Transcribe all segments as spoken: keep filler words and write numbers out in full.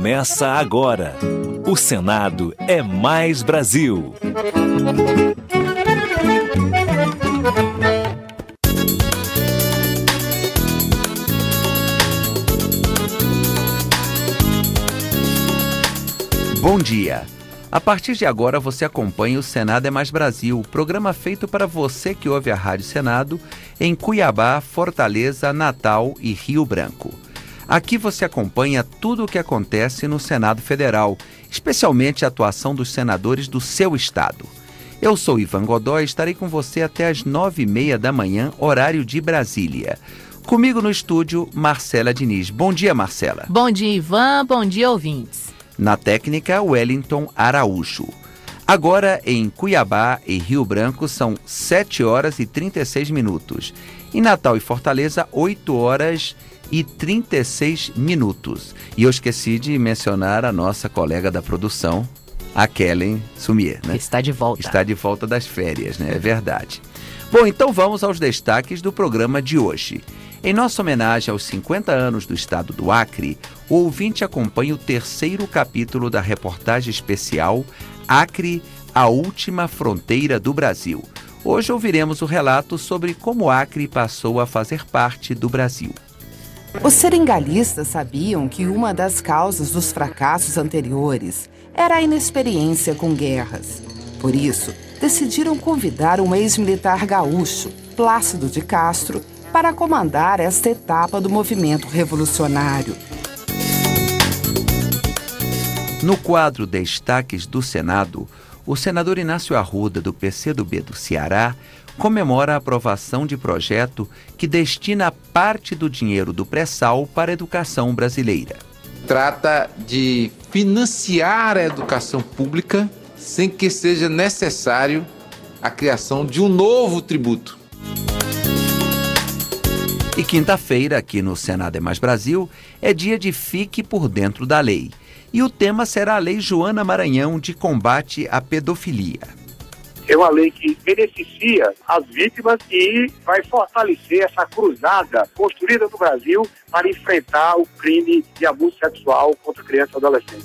Começa agora. O Senado é mais Brasil. Bom dia! A partir de agora você acompanha o Senado é mais Brasil, programa feito para você que ouve a Rádio Senado em Cuiabá, Fortaleza, Natal e Rio Branco. Aqui você acompanha tudo o que acontece no Senado Federal, especialmente a atuação dos senadores do seu estado. Eu sou Ivan Godoy e estarei com você até às nove e meia da manhã, horário de Brasília. Comigo no estúdio, Marcela Diniz. Bom dia, Marcela. Bom dia, Ivan. Bom dia, ouvintes. Na técnica, Wellington Araújo. Agora, em Cuiabá e Rio Branco, são sete horas e trinta e seis minutos. Em Natal e Fortaleza, oito horas e trinta e seis minutos. E eu esqueci de mencionar a nossa colega da produção, a Kellen Sumier, né? Está de volta. Está de volta das férias, né? É verdade. Bom, então vamos aos destaques do programa de hoje. Em nossa homenagem aos cinquenta anos do estado do Acre, o ouvinte acompanha o terceiro capítulo da reportagem especial Acre, a última fronteira do Brasil. Hoje ouviremos o relato sobre como o Acre passou a fazer parte do Brasil. Os seringalistas sabiam que uma das causas dos fracassos anteriores era a inexperiência com guerras. Por isso, decidiram convidar um ex-militar gaúcho, Plácido de Castro, para comandar esta etapa do movimento revolucionário. No quadro Destaques do Senado, o senador Inácio Arruda, do P C do B do Ceará, comemora a aprovação de projeto que destina parte do dinheiro do pré-sal para a educação brasileira. Trata de financiar a educação pública sem que seja necessário a criação de um novo tributo. E quinta-feira, aqui no Senado é mais Brasil, é dia de Fique por Dentro da Lei. E o tema será a Lei Joana Maranhão de combate à pedofilia. É uma lei que beneficia as vítimas e vai fortalecer essa cruzada construída no Brasil para enfrentar o crime de abuso sexual contra crianças e adolescentes.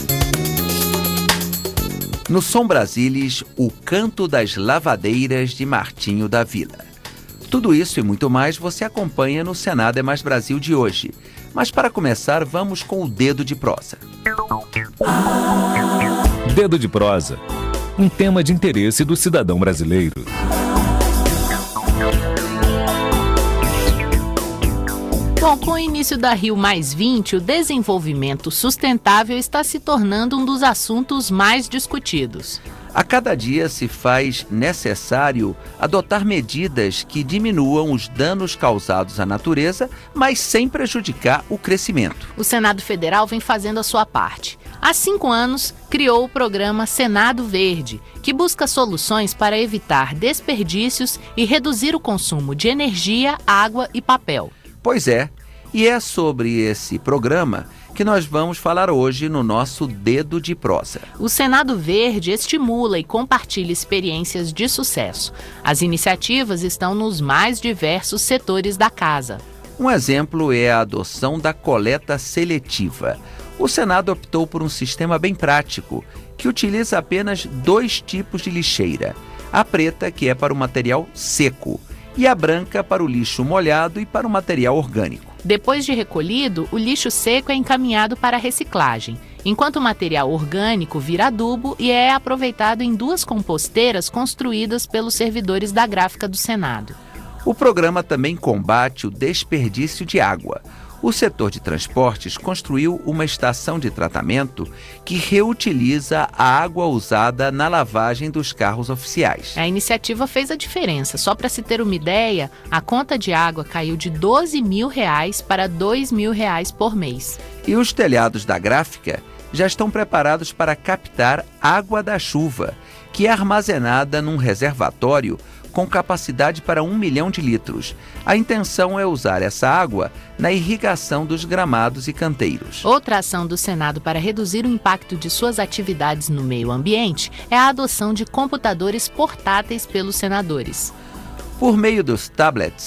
No Som Brasilis, o Canto das Lavadeiras de Martinho da Vila. Tudo isso e muito mais você acompanha no Senado é mais Brasil de hoje. Mas para começar, vamos com o Dedo de Prosa. Dedo de Prosa. Um tema de interesse do cidadão brasileiro. Bom, com o início da Rio mais vinte, o desenvolvimento sustentável está se tornando um dos assuntos mais discutidos. A cada dia se faz necessário adotar medidas que diminuam os danos causados à natureza, mas sem prejudicar o crescimento. O Senado Federal vem fazendo a sua parte. Há cinco anos, criou o programa Senado Verde, que busca soluções para evitar desperdícios e reduzir o consumo de energia, água e papel. Pois é, e é sobre esse programa que nós vamos falar hoje no nosso Dedo de Prosa. O Senado Verde estimula e compartilha experiências de sucesso. As iniciativas estão nos mais diversos setores da casa. Um exemplo é a adoção da coleta seletiva. O Senado optou por um sistema bem prático, que utiliza apenas dois tipos de lixeira. A preta, que é para o material seco, e a branca para o lixo molhado e para o material orgânico. Depois de recolhido, o lixo seco é encaminhado para a reciclagem, enquanto o material orgânico vira adubo e é aproveitado em duas composteiras construídas pelos servidores da gráfica do Senado. O programa também combate o desperdício de água. O setor de transportes construiu uma estação de tratamento que reutiliza a água usada na lavagem dos carros oficiais. A iniciativa fez a diferença. Só para se ter uma ideia, a conta de água caiu de doze mil reais para dois mil reais por mês. E os telhados da gráfica já estão preparados para captar água da chuva, que é armazenada num reservatório com capacidade para um milhão de litros. A intenção é usar essa água na irrigação dos gramados e canteiros. Outra ação do Senado para reduzir o impacto de suas atividades no meio ambiente é a adoção de computadores portáteis pelos senadores. Por meio dos tablets,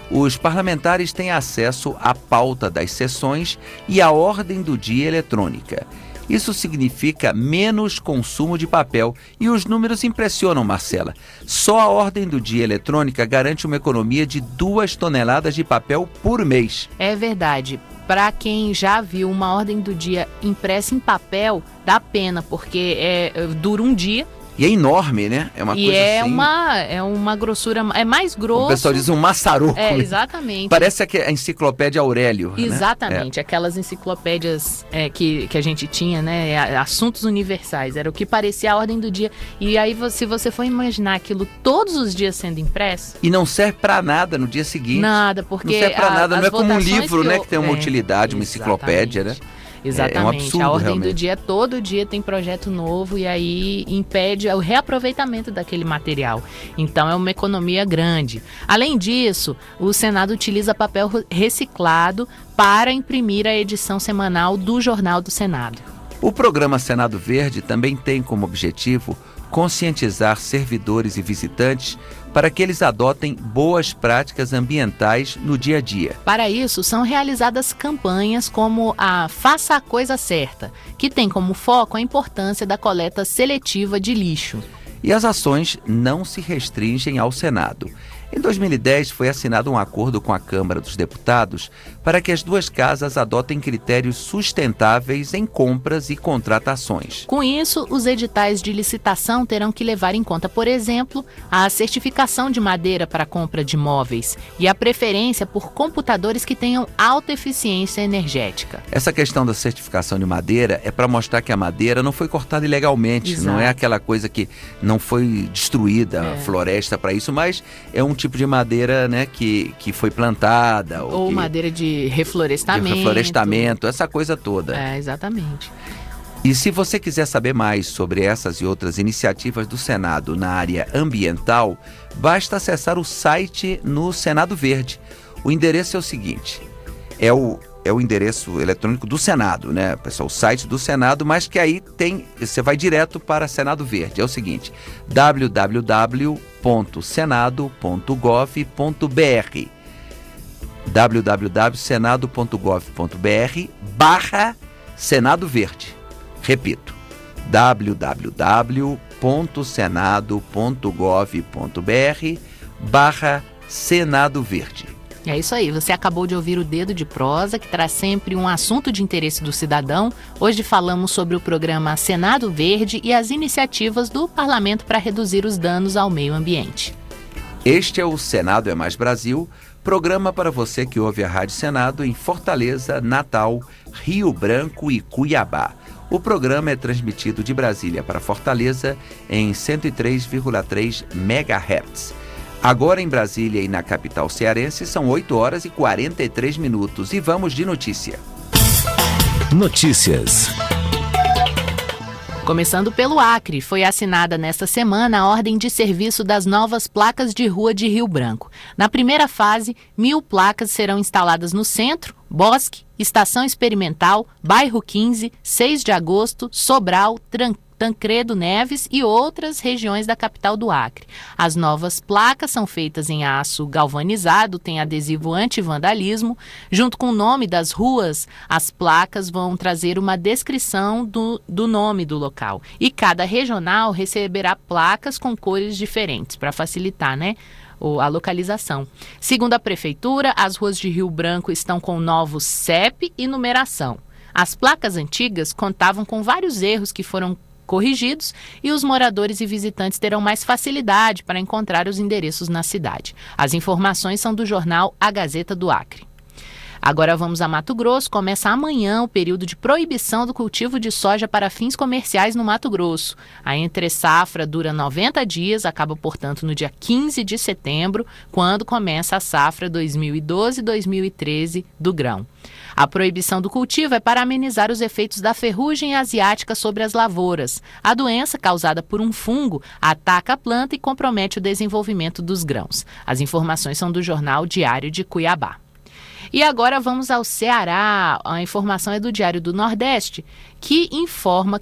os parlamentares têm acesso à pauta das sessões e à ordem do dia eletrônica. Isso significa menos consumo de papel e os números impressionam, Marcela. Só a ordem do dia eletrônica garante uma economia de duas toneladas de papel por mês. É verdade. Para quem já viu uma ordem do dia impressa em papel, dá pena, porque é, dura um dia. E é enorme, né? É uma e coisa é assim... uma é uma grossura, é mais grosso. O pessoal diz um maçaroco. É, exatamente. Parece a enciclopédia Aurélio. Exatamente, né? É. Aquelas enciclopédias é, que, que a gente tinha, né? Assuntos universais, era o que parecia a ordem do dia. E aí, se você for imaginar aquilo todos os dias sendo impresso... E não serve para nada no dia seguinte. Nada, porque... Não serve para nada, não é como um livro, que né? Eu... Que tem uma é, utilidade, uma enciclopédia, né? Exatamente, é um absurdo, a ordem realmente. do dia, todo dia tem projeto novo e aí impede o reaproveitamento daquele material. Então é uma economia grande. Além disso, o Senado utiliza papel reciclado para imprimir a edição semanal do Jornal do Senado. O programa Senado Verde também tem como objetivo conscientizar servidores e visitantes para que eles adotem boas práticas ambientais no dia a dia. Para isso, são realizadas campanhas como a Faça a Coisa Certa, que tem como foco a importância da coleta seletiva de lixo. E as ações não se restringem ao Senado. Em dois mil e dez, foi assinado um acordo com a Câmara dos Deputados para que as duas casas adotem critérios sustentáveis em compras e contratações. Com isso, os editais de licitação terão que levar em conta, por exemplo, a certificação de madeira para a compra de móveis e a preferência por computadores que tenham alta eficiência energética. Essa questão da certificação de madeira é para mostrar que a madeira não foi cortada ilegalmente. Exato. Não é aquela coisa que não foi destruída, é. a floresta para isso, mas é um tipo de madeira, né, que, que foi plantada. Ou, ou que, madeira de reflorestamento. De reflorestamento, essa coisa toda. É, exatamente. E se você quiser saber mais sobre essas e outras iniciativas do Senado na área ambiental, basta acessar o site no Senado Verde. O endereço é o seguinte, é o, é o endereço eletrônico do Senado, né, pessoal? O site do Senado, mas que aí tem, você vai direto para Senado Verde. É o seguinte, w w w ponto senado ponto gov ponto b r w w w ponto senado ponto gov ponto b r barra Senado Verde. Repito, w w w ponto senado ponto gov ponto b r barra Senado Verde. É isso aí, você acabou de ouvir o Dedo de Prosa, que traz sempre um assunto de interesse do cidadão. Hoje falamos sobre o programa Senado Verde e as iniciativas do parlamento para reduzir os danos ao meio ambiente. Este é o Senado é Mais Brasil, programa para você que ouve a Rádio Senado em Fortaleza, Natal, Rio Branco e Cuiabá. O programa é transmitido de Brasília para Fortaleza em cento e três vírgula três megahertz. Agora em Brasília e na capital cearense são oito horas e quarenta e três minutos e vamos de notícia. Notícias. Começando pelo Acre, foi assinada nesta semana a ordem de serviço das novas placas de rua de Rio Branco. Na primeira fase, mil placas serão instaladas no centro, Bosque, Estação Experimental, Bairro quinze, seis de agosto, Sobral, Tranquilo, Tancredo Neves e outras regiões da capital do Acre. As novas placas são feitas em aço galvanizado, tem adesivo anti-vandalismo. Junto com o nome das ruas, as placas vão trazer uma descrição do, do nome do local. E cada regional receberá placas com cores diferentes, para facilitar, né? a localização. Segundo a Prefeitura, as ruas de Rio Branco estão com novos C E P e numeração. As placas antigas contavam com vários erros que foram corrigidos e os moradores e visitantes terão mais facilidade para encontrar os endereços na cidade. As informações são do jornal A Gazeta do Acre. Agora vamos a Mato Grosso. Começa amanhã o período de proibição do cultivo de soja para fins comerciais no Mato Grosso. A entre-safra dura noventa dias, acaba, portanto, no dia quinze de setembro, quando começa a safra dois mil e doze dois mil e treze do grão. A proibição do cultivo é para amenizar os efeitos da ferrugem asiática sobre as lavouras. A doença, causada por um fungo, ataca a planta e compromete o desenvolvimento dos grãos. As informações são do jornal Diário de Cuiabá. E agora vamos ao Ceará. A informação é do Diário do Nordeste, que informa que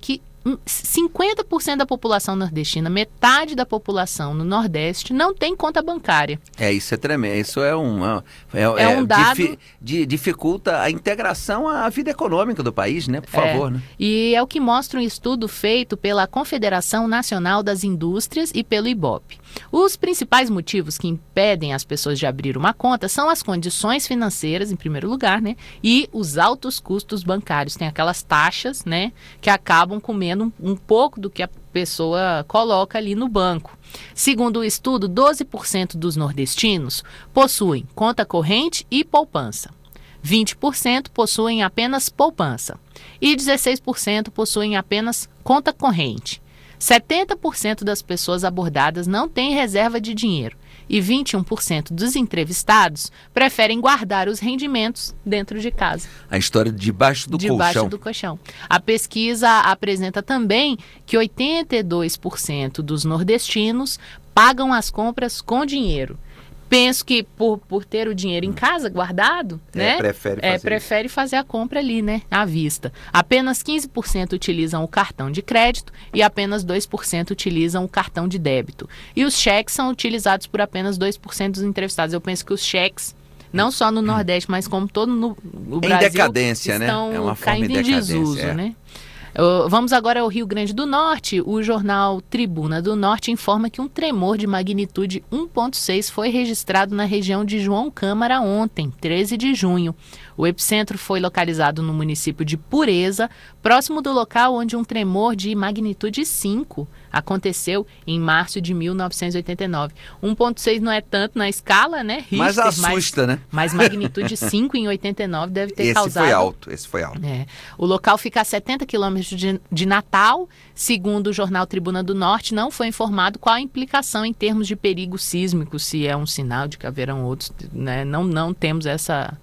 cinquenta por cento da população nordestina, metade da população no Nordeste, não tem conta bancária. É, isso é tremendo. Isso é um, é, é, é um dado... Difi, de, dificulta a integração à vida econômica do país, né? Por favor, é, né? E é o que mostra um estudo feito pela Confederação Nacional das Indústrias e pelo Ibope. Os principais motivos que impedem as pessoas de abrir uma conta são as condições financeiras, em primeiro lugar, né? E os altos custos bancários. Tem aquelas taxas, né? Que acabam comendo um, um pouco do que a pessoa coloca ali no banco. Segundo o estudo, doze por cento dos nordestinos possuem conta corrente e poupança. vinte por cento possuem apenas poupança. E dezesseis por cento possuem apenas conta corrente. setenta por cento das pessoas abordadas não têm reserva de dinheiro e vinte e um por cento dos entrevistados preferem guardar os rendimentos dentro de casa. A história de debaixo do debaixo colchão. do colchão. A pesquisa apresenta também que oitenta e dois por cento dos nordestinos pagam as compras com dinheiro. Penso que por, por ter o dinheiro em casa guardado, é, né? Prefere fazer, é, prefere fazer a compra ali, né? À vista. Apenas quinze por cento utilizam o cartão de crédito e apenas dois por cento utilizam o cartão de débito. E os cheques são utilizados por apenas dois por cento dos entrevistados. Eu penso que os cheques, não só no Nordeste, mas como todo no, no Brasil, em decadência, estão né? É uma forma caindo de em decadência, desuso, é. né? Uh, vamos agora ao Rio Grande do Norte. O jornal Tribuna do Norte informa que um tremor de magnitude um ponto seis foi registrado na região de João Câmara ontem, treze de junho. O epicentro foi localizado no município de Pureza, próximo do local onde um tremor de magnitude cinco aconteceu em março de mil novecentos e oitenta e nove. um ponto seis não é tanto na escala, né? Richter, mas assusta, mas, né? Mas magnitude cinco em oitenta e nove deve ter esse causado... Esse foi alto, esse foi alto. É. O local fica a setenta quilômetros de, de Natal. Segundo o jornal Tribuna do Norte, não foi informado qual a implicação em termos de perigo sísmico, se é um sinal de que haverão outros, né? Não, não temos essa...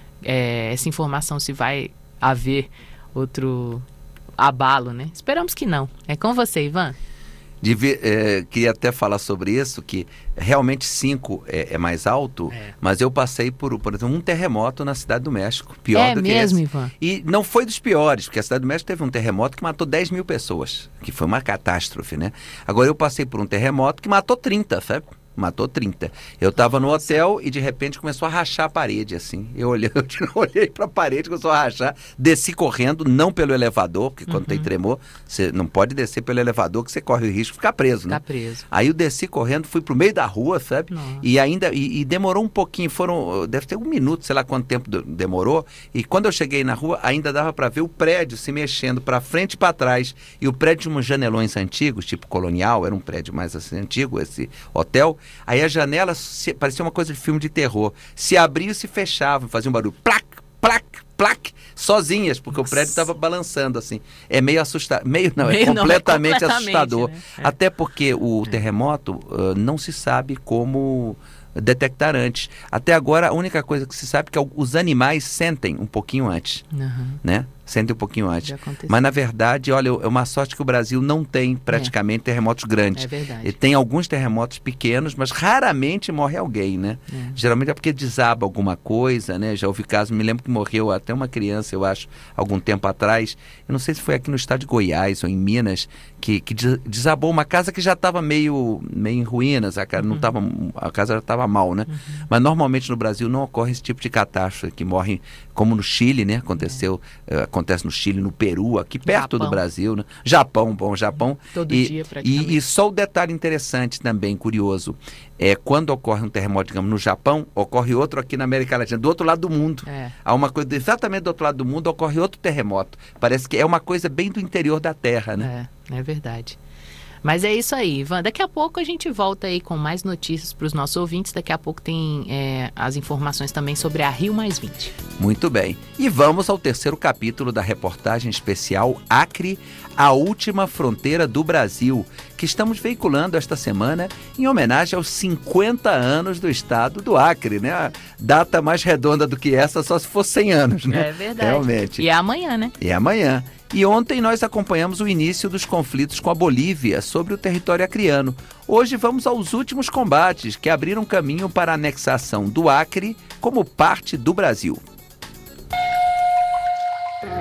É, essa informação se vai haver outro abalo, né? Esperamos que não. É com você, Ivan. Devia, é, queria até falar sobre isso, que realmente cinco é, é mais alto, é. Mas eu passei por, por exemplo, um terremoto na Cidade do México, pior é do mesmo, que esse. Ivan? E não foi dos piores, porque a Cidade do México teve um terremoto que matou dez mil pessoas, que foi uma catástrofe, né? Agora eu passei por um terremoto que matou trinta, sabe? Matou trinta. Eu estava no hotel e de repente começou a rachar a parede, assim. Eu olhei, eu olhei para a parede, começou a rachar. Desci correndo, não pelo elevador, porque quando uhum. tem tremor, você não pode descer pelo elevador, que você corre o risco de ficar preso, né? Ficar preso. Aí eu desci correndo, fui pro meio da rua, sabe? Nossa. E ainda, e, e demorou um pouquinho, foram, deve ter um minuto, sei lá quanto tempo demorou. E quando eu cheguei na rua, ainda dava para ver o prédio se mexendo para frente e para trás. E o prédio tinha uns janelões antigos, tipo colonial, era um prédio mais assim antigo, esse hotel. Aí a janela se, parecia uma coisa de filme de terror. Se abriam e se fechavam, faziam um barulho. Plac, plac, plac, sozinhas, porque Nossa. O prédio estava balançando assim. É meio assustador. Meio não, meio é, completamente não, é completamente assustador. Né? É. Até porque o é. terremoto uh, não se sabe como detectar antes. Até agora, a única coisa que se sabe é que os animais sentem um pouquinho antes. Uhum. Né? Sentem um pouquinho antes. Mas, na verdade, olha, é uma sorte que o Brasil não tem praticamente é. terremotos grandes. É verdade. Ele tem alguns terremotos pequenos, mas raramente morre alguém, né? É. Geralmente é porque desaba alguma coisa, né? Já houve casos, me lembro que morreu até uma criança, eu acho, algum tempo atrás. Eu não sei se foi aqui no estado de Goiás ou em Minas, que, que desabou uma casa que já estava meio, meio em ruínas. A casa, uhum. não tava, a casa já estava mal, né? Uhum. Mas, normalmente, no Brasil não ocorre esse tipo de catástrofe, que morre, como no Chile, né? Aconteceu... É. Uh, acontece no Chile, no Peru, aqui perto Japão. Do Brasil, né? Japão, bom, Japão. Todo e, dia, praticamente. E, e só o detalhe interessante também, curioso, é quando ocorre um terremoto, digamos, no Japão, ocorre outro aqui na América Latina, do outro lado do mundo. É. Há uma coisa, exatamente do outro lado do mundo, ocorre outro terremoto. Parece que é uma coisa bem do interior da Terra, né? É, é verdade. Mas é isso aí, Ivan. Daqui a pouco a gente volta aí com mais notícias para os nossos ouvintes. Daqui a pouco tem é, as informações também sobre a Rio mais vinte. Muito bem. E vamos ao terceiro capítulo da reportagem especial Acre, a última fronteira do Brasil, que estamos veiculando esta semana em homenagem aos cinquenta anos do estado do Acre, né? A data mais redonda do que essa só se for cem anos, né? É verdade. Realmente. E é amanhã, né? E é amanhã. E ontem nós acompanhamos o início dos conflitos com a Bolívia sobre o território acreano. Hoje vamos aos últimos combates que abriram caminho para a anexação do Acre como parte do Brasil.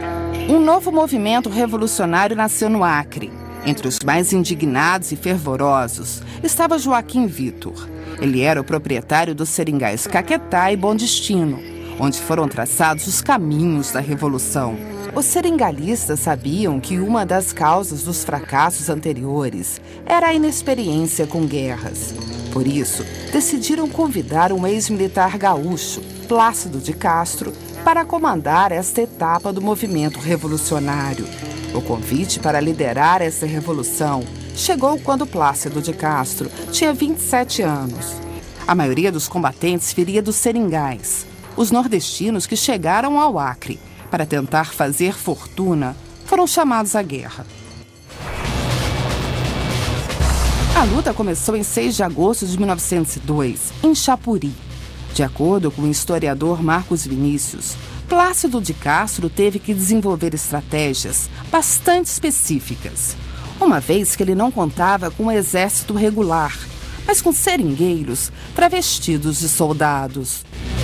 Um novo movimento revolucionário nasceu no Acre. Entre os mais indignados e fervorosos estava Joaquim Vitor. Ele era o proprietário dos seringais Caquetá e Bom Destino, onde foram traçados os caminhos da Revolução. Os seringalistas sabiam que uma das causas dos fracassos anteriores era a inexperiência com guerras. Por isso, decidiram convidar um ex-militar gaúcho, Plácido de Castro, para comandar esta etapa do movimento revolucionário. O convite para liderar essa revolução chegou quando Plácido de Castro tinha vinte e sete anos. A maioria dos combatentes viria dos seringais, os nordestinos que chegaram ao Acre para tentar fazer fortuna foram chamados à guerra. A luta começou em seis de agosto de mil novecentos e dois, em Chapuri. De acordo com o historiador Marcos Vinícius, Plácido de Castro teve que desenvolver estratégias bastante específicas, uma vez que ele não contava com um exército regular, mas com seringueiros travestidos de soldados.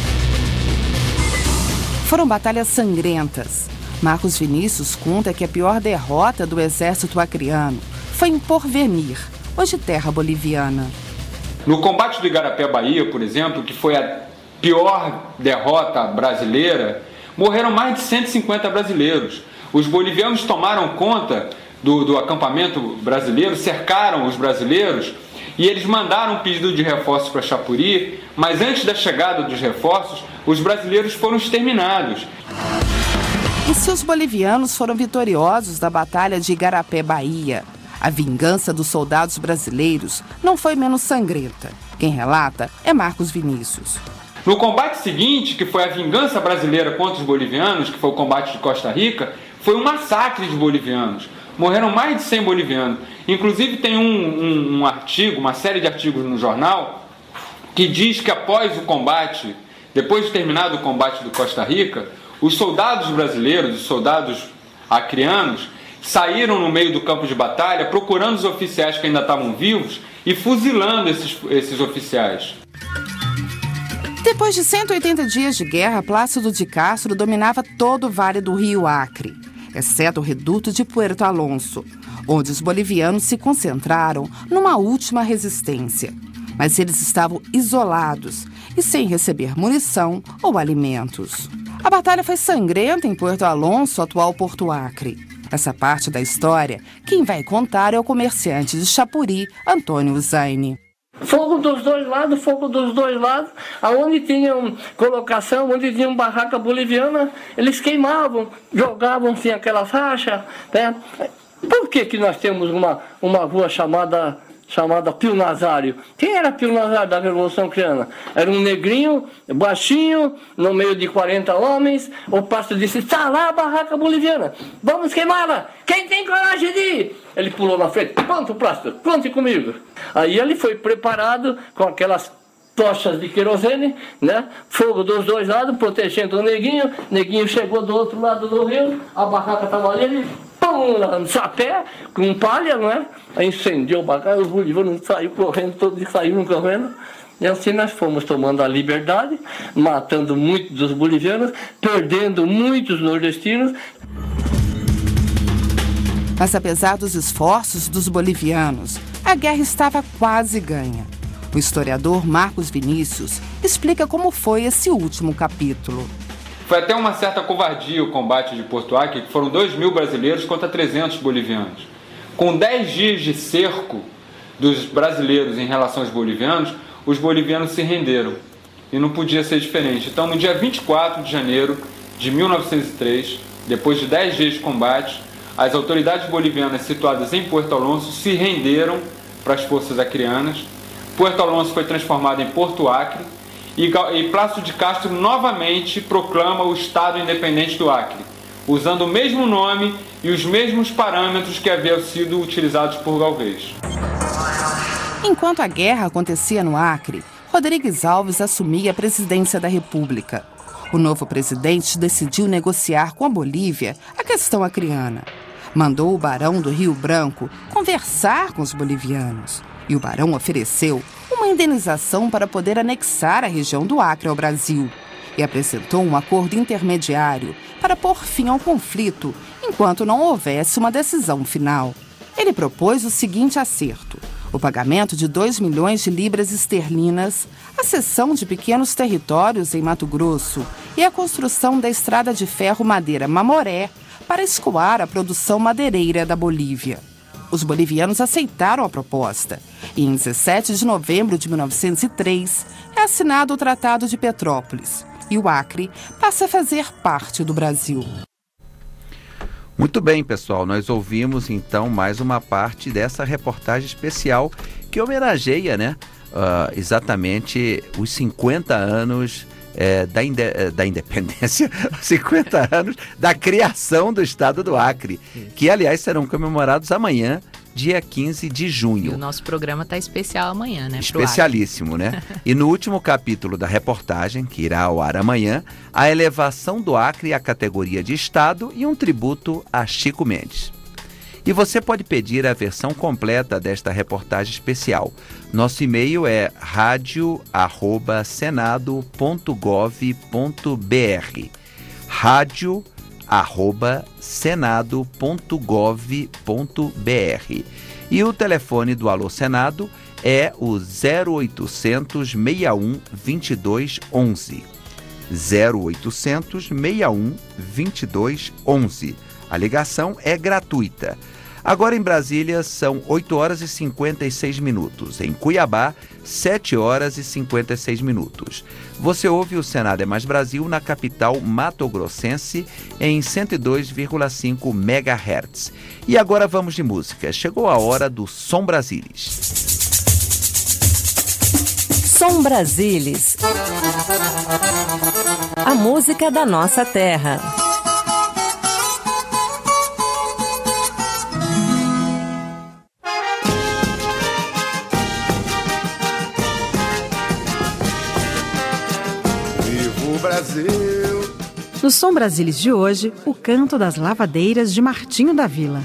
Foram batalhas sangrentas. Marcos Vinícius conta que a pior derrota do exército acreano foi em Porvenir, hoje terra boliviana. No combate do Igarapé, Bahia, por exemplo, que foi a pior derrota brasileira, morreram mais de cento e cinquenta brasileiros. Os bolivianos tomaram conta do, do acampamento brasileiro, cercaram os brasileiros e eles mandaram um pedido de reforços para Chapuri, mas antes da chegada dos reforços, os brasileiros foram exterminados. E se os bolivianos foram vitoriosos da Batalha de Igarapé, Bahia, a vingança dos soldados brasileiros não foi menos sangrenta. Quem relata é Marcos Vinícius. No combate seguinte, que foi a vingança brasileira contra os bolivianos, que foi o combate de Costa Rica, foi um massacre de bolivianos. Morreram mais de cem bolivianos. Inclusive tem um, um, um artigo, uma série de artigos no jornal, que diz que após o combate, depois de terminado o combate do Costa Rica, os soldados brasileiros, os soldados acreanos, saíram no meio do campo de batalha procurando os oficiais que ainda estavam vivos e fuzilando esses, esses oficiais. Depois de cento e oitenta dias de guerra, Plácido de Castro dominava todo o vale do rio Acre, exceto o reduto de Puerto Alonso, onde os bolivianos se concentraram numa última resistência. Mas eles estavam isolados e sem receber munição ou alimentos. A batalha foi sangrenta em Puerto Alonso, atual Porto Acre. Essa parte da história, quem vai contar é o comerciante de Chapuri, Antônio Zaine. Fogo dos dois lados, fogo dos dois lados, aonde tinham colocação, onde tinha uma barraca boliviana, eles queimavam, jogavam-se aquela faixa, né? Por que que nós temos uma, uma rua chamada, chamada Pio Nazário? Quem era Pio Nazário da Revolução Acreana? Era um negrinho, baixinho, no meio de quarenta homens. O pastor disse, está lá a barraca boliviana, vamos queimá-la, quem tem coragem de ir? Ele pulou na frente, pronto, pastor, pronto comigo. Aí ele foi preparado com aquelas tochas de querosene, né? Fogo dos dois lados, protegendo o neguinho. Neguinho chegou do outro lado do rio, a barraca estava ali, ele pum, no sapé, com palha, não é? Aí incendiou a barraca, os bolivianos saíram correndo, todos saíram correndo. E assim nós fomos tomando a liberdade, matando muitos dos bolivianos, perdendo muitos nordestinos. Mas apesar dos esforços dos bolivianos, a guerra estava quase ganha. O historiador Marcos Vinícius explica como foi esse último capítulo. Foi até uma certa covardia o combate de Porto Acre, que foram dois mil brasileiros contra trezentos bolivianos. Com dez dias de cerco dos brasileiros em relação aos bolivianos, os bolivianos se renderam. E não podia ser diferente. Então, no dia vinte e quatro de janeiro de mil novecentos e três, depois de dez dias de combate, as autoridades bolivianas situadas em Puerto Alonso se renderam para as forças acreanas. Puerto Alonso foi transformado em Porto Acre e, e Plácido de Castro novamente proclama o Estado Independente do Acre, usando o mesmo nome e os mesmos parâmetros que haviam sido utilizados por Galvez. Enquanto a guerra acontecia no Acre, Rodrigues Alves assumia a presidência da República. O novo presidente decidiu negociar com a Bolívia a questão acreana. Mandou o barão do Rio Branco conversar com os bolivianos. E o barão ofereceu uma indenização para poder anexar a região do Acre ao Brasil. E apresentou um acordo intermediário para pôr fim ao conflito enquanto não houvesse uma decisão final. Ele propôs o seguinte acerto: o pagamento de dois milhões de libras esterlinas, a cessão de pequenos territórios em Mato Grosso e a construção da estrada de ferro Madeira Mamoré para escoar a produção madeireira da Bolívia. Os bolivianos aceitaram a proposta e, em dezessete de novembro de mil novecentos e três, é assinado o Tratado de Petrópolis e o Acre passa a fazer parte do Brasil. Muito bem, pessoal, nós ouvimos então mais uma parte dessa reportagem especial que homenageia, né, uh, exatamente os cinquenta anos é, da, inde da independência, cinquenta anos da criação do estado do Acre, que aliás serão comemorados amanhã, dia quinze de junho. E o nosso programa está especial amanhã, né? Especialíssimo, né? E no último capítulo da reportagem, que irá ao ar amanhã, a elevação do Acre à categoria de estado e um tributo a Chico Mendes. E você pode pedir a versão completa desta reportagem especial. Nosso e-mail é radio arroba senado ponto gov ponto br. radio arroba senado ponto gov ponto br. E o telefone do Alô Senado é o zero oitocentos, seis um, vinte e dois, onze. zero oitocentos, seis um, vinte e dois, onze. A ligação é gratuita. Agora em Brasília são oito horas e cinquenta e seis minutos. Em Cuiabá, sete horas e cinquenta e seis minutos. Você ouve o Senado é Mais Brasil na capital matogrossense em cento e dois vírgula cinco megahertz. E agora vamos de música. Chegou a hora do Som Brasilis. Som Brasilis. A música da nossa terra. No Som Brasilis de hoje, o canto das lavadeiras de Martinho da Vila.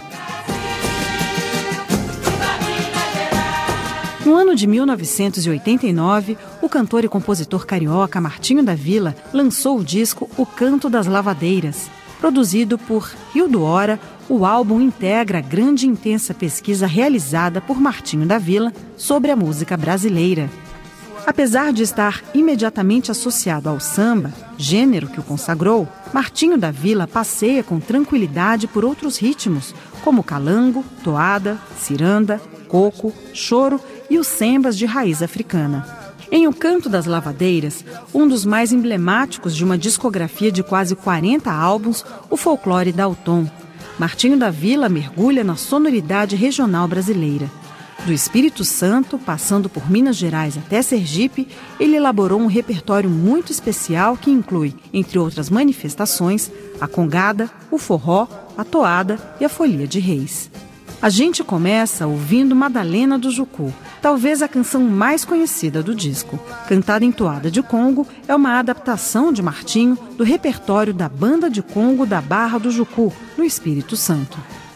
No ano de mil novecentos e oitenta e nove, o cantor e compositor carioca Martinho da Vila lançou o disco O Canto das Lavadeiras. Produzido por Rio do Hora, o álbum integra a grande e intensa pesquisa realizada por Martinho da Vila sobre a música brasileira. Apesar de estar imediatamente associado ao samba, gênero que o consagrou, Martinho da Vila passeia com tranquilidade por outros ritmos, como calango, toada, ciranda, coco, choro e os sambas de raiz africana. Em O Canto das Lavadeiras, um dos mais emblemáticos de uma discografia de quase quarenta álbuns, o folclore Dalton, Martinho da Vila mergulha na sonoridade regional brasileira. Do Espírito Santo, passando por Minas Gerais até Sergipe, ele elaborou um repertório muito especial que inclui, entre outras manifestações, a congada, o forró, a toada e a folia de reis. A gente começa ouvindo Madalena do Jucu, talvez a canção mais conhecida do disco. Cantada em toada de Congo, é uma adaptação de Martinho do repertório da Banda de Congo da Barra do Jucu, no Espírito Santo.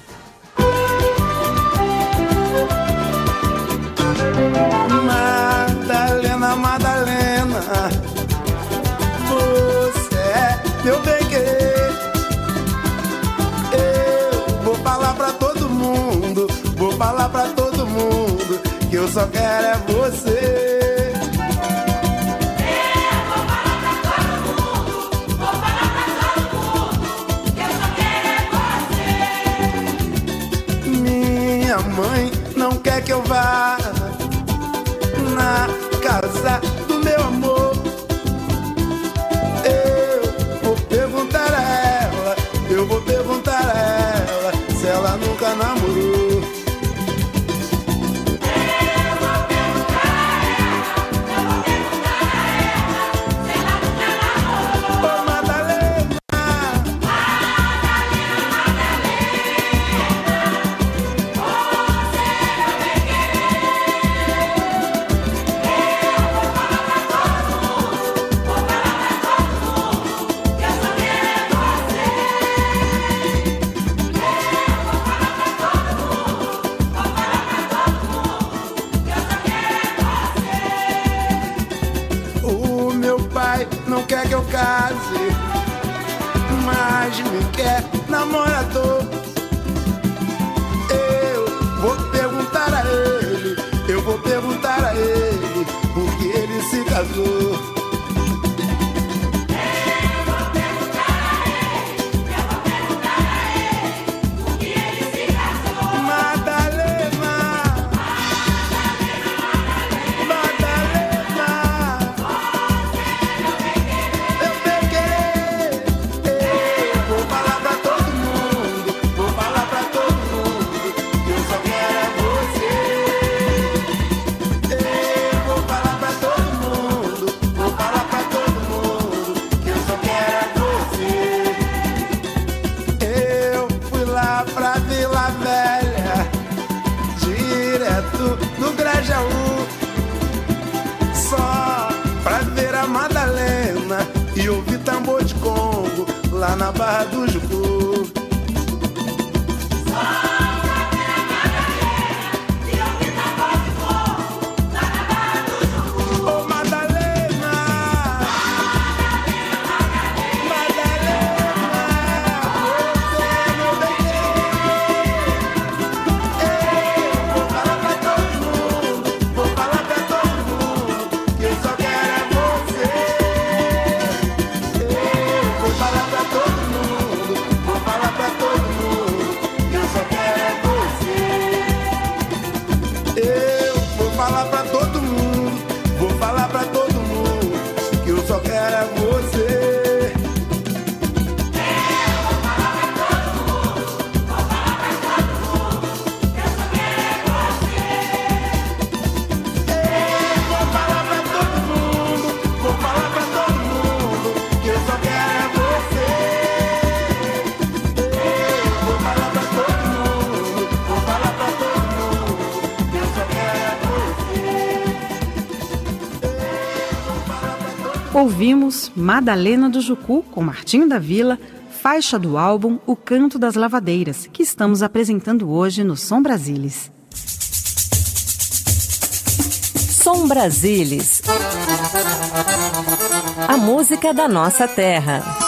Madalena, Madalena, você é meu bem-querer. Eu vou falar pra todo mundo, vou falar pra todo mundo que eu só quero é você. Minha mãe não quer que eu vá na casa do meu amor. Eu vou perguntar a ela, eu vou perguntar a ela se ela nunca namorou. Eu vou perguntar a ela, eu vou perguntar a ela se ela nunca namorou. Ô Madalena, Madalena, Madalena, você vai querer. Não quer que eu case, mais me quer namorador. Eu vou perguntar a ele, eu vou perguntar a ele, porque ele se casou. E ouvi tambor de Congo lá na Barra do Jucu. Ouvimos Madalena do Jucu, com Martinho da Vila, faixa do álbum O Canto das Lavadeiras, que estamos apresentando hoje no Som Brasilis. Som Brasilis. A música da nossa terra.